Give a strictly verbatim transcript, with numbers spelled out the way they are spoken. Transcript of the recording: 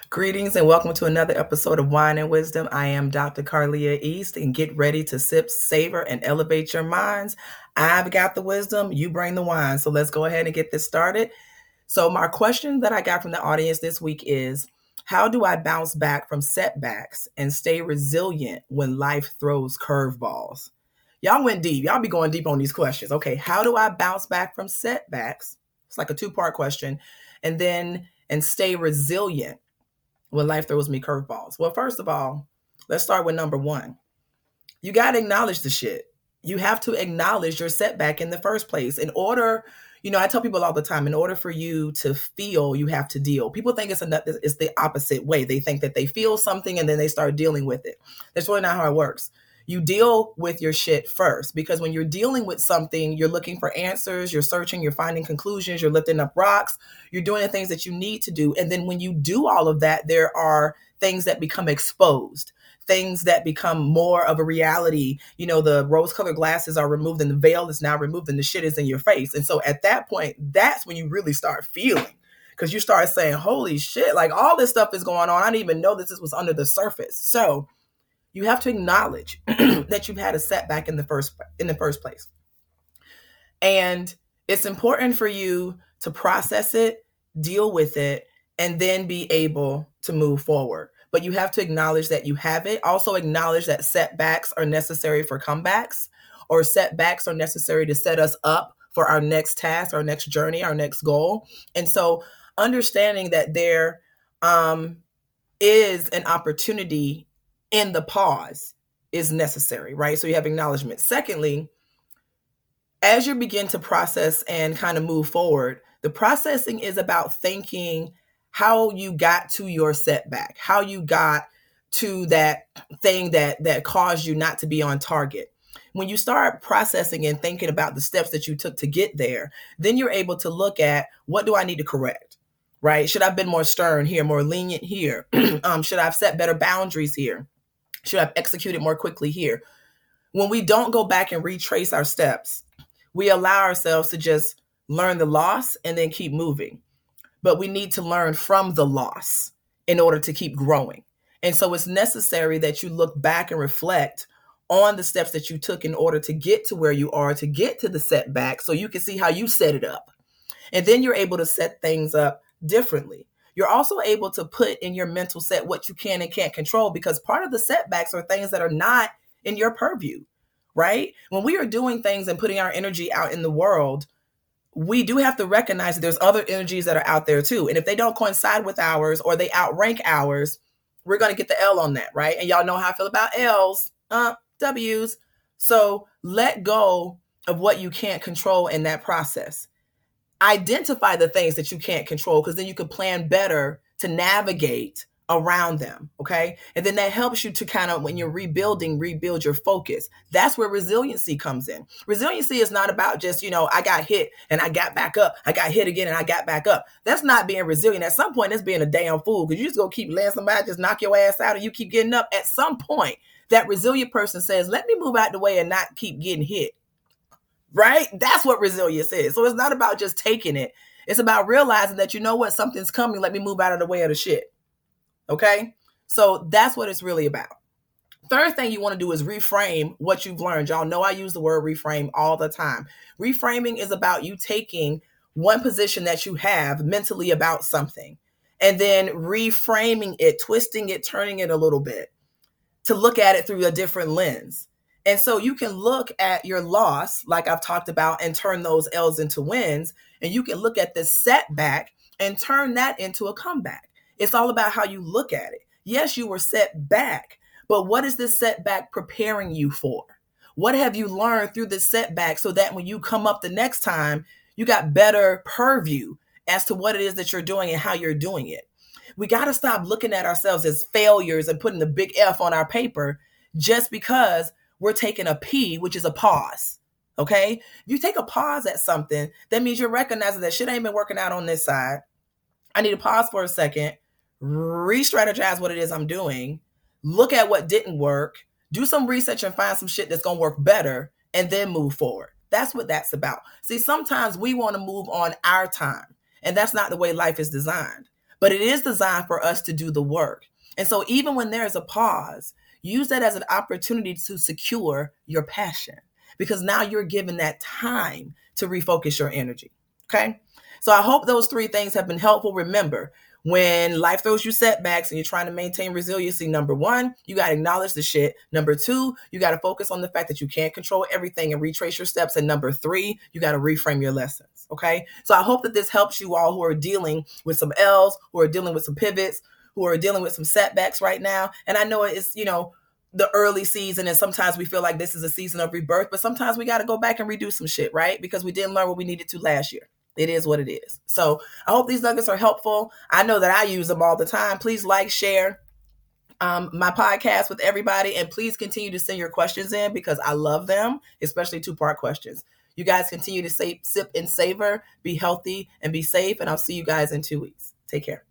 Greetings and welcome to another episode of Wine and Wisdom. I am Doctor Carlia East, and get ready to sip, savor, and elevate your minds. I've got the wisdom, you bring the wine. So let's go ahead and get this started. So my question that I got from the audience this week is, how do I bounce back from setbacks and stay resilient when life throws curveballs? Y'all went deep. Y'all be going deep on these questions. Okay, how do I bounce back from setbacks? It's like a two-part question. And then, and stay resilient when life throws me curveballs. Well, first of all, let's start with number one. You got to acknowledge the shit. You have to acknowledge your setback in the first place. In order, you know, I tell people all the time, in order for you to feel, you have to deal. People think it's, a, it's the opposite way. They think that they feel something and then they start dealing with it. That's really not how it works. You deal with your shit first, because when you're dealing with something, you're looking for answers, you're searching, you're finding conclusions, you're lifting up rocks, you're doing the things that you need to do. And then when you do all of that, there are things that become exposed, things that become more of a reality. You know, the rose-colored glasses are removed and the veil is now removed and the shit is in your face. And so at that point, that's when you really start feeling, because you start saying, holy shit, like all this stuff is going on. I didn't even know that this was under the surface. So you have to acknowledge that you've had a setback in the first in the first place. And it's important for you to process it, deal with it, and then be able to move forward. But you have to acknowledge that you have it. Also acknowledge that setbacks are necessary for comebacks, or setbacks are necessary to set us up for our next task, our next journey, our next goal. And so understanding that there um, is an opportunity in the pause is necessary, right? So you have acknowledgement. Secondly, as you begin to process and kind of move forward, the processing is about thinking how you got to your setback, how you got to that thing that that caused you not to be on target. When you start processing and thinking about the steps that you took to get there, then you're able to look at, what do I need to correct, right? Should I have been more stern here, more lenient here? um, should I have set better boundaries here? Should I have executed more quickly here? When we don't go back and retrace our steps, we allow ourselves to just learn the loss and then keep moving. But we need to learn from the loss in order to keep growing. And so it's necessary that you look back and reflect on the steps that you took in order to get to where you are, to get to the setback, so you can see how you set it up. And then you're able to set things up differently. You're also able to put in your mental set what you can and can't control, because part of the setbacks are things that are not in your purview, right? When we are doing things and putting our energy out in the world, we do have to recognize that there's other energies that are out there too. And if they don't coincide with ours, or they outrank ours, we're going to get the L on that, right? And y'all know how I feel about L's, uh, W's. So let go of what you can't control in that process. Identify the things that you can't control, because then you can plan better to navigate around them. Okay. And then that helps you to kind of, when you're rebuilding, rebuild your focus. That's where resiliency comes in. Resiliency is not about just, you know, I got hit and I got back up. I got hit again and I got back up. That's not being resilient. At some point, it's being a damn fool, because you just go keep letting somebody just knock your ass out and you keep getting up. At some point, that resilient person says, let me move out the way and not keep getting hit. Right? That's what resilience is. So it's not about just taking it. It's about realizing that, you know what, something's coming. Let me move out of the way of the shit. Okay? So that's what it's really about. Third thing you want to do is reframe what you've learned. Y'all know I use the word reframe all the time. Reframing is about you taking one position that you have mentally about something and then reframing it, twisting it, turning it a little bit to look at it through a different lens. And so you can look at your loss, like I've talked about, and turn those L's into wins. And you can look at the setback and turn that into a comeback. It's all about how you look at it. Yes, you were set back, but what is this setback preparing you for? What have you learned through this setback so that when you come up the next time, you got better purview as to what it is that you're doing and how you're doing it? We got to stop looking at ourselves as failures and putting the big F on our paper just because we're taking a P, which is a pause. Okay. If you take a pause at something, that means you're recognizing that shit ain't been working out on this side. I need to pause for a second, re-strategize what it is I'm doing, look at what didn't work, do some research and find some shit that's going to work better, and then move forward. That's what that's about. See, sometimes we want to move on our time, and that's not the way life is designed. but it is designed for us to do the work. And so even when there's a pause, use that as an opportunity to secure your passion, because now you're given that time to refocus your energy. Okay. So I hope those three things have been helpful. Remember, when life throws you setbacks and you're trying to maintain resiliency, number one, you got to acknowledge the shit. Number two, you got to focus on the fact that you can't control everything and retrace your steps. And number three, you got to reframe your lessons. Okay. So I hope that this helps you all who are dealing with some L's, who are dealing with some pivots, who are dealing with some setbacks right now. And I know it's, you know, the early season, and sometimes we feel like this is a season of rebirth, but sometimes we got to go back and redo some shit, right? Because we didn't learn what we needed to last year. It is what it is. So I hope these nuggets are helpful. I know that I use them all the time. Please like, share um, my podcast with everybody, and please continue to send your questions in because I love them, especially two-part questions. You guys continue to say, sip and savor, be healthy and be safe, and I'll see you guys in two weeks. Take care.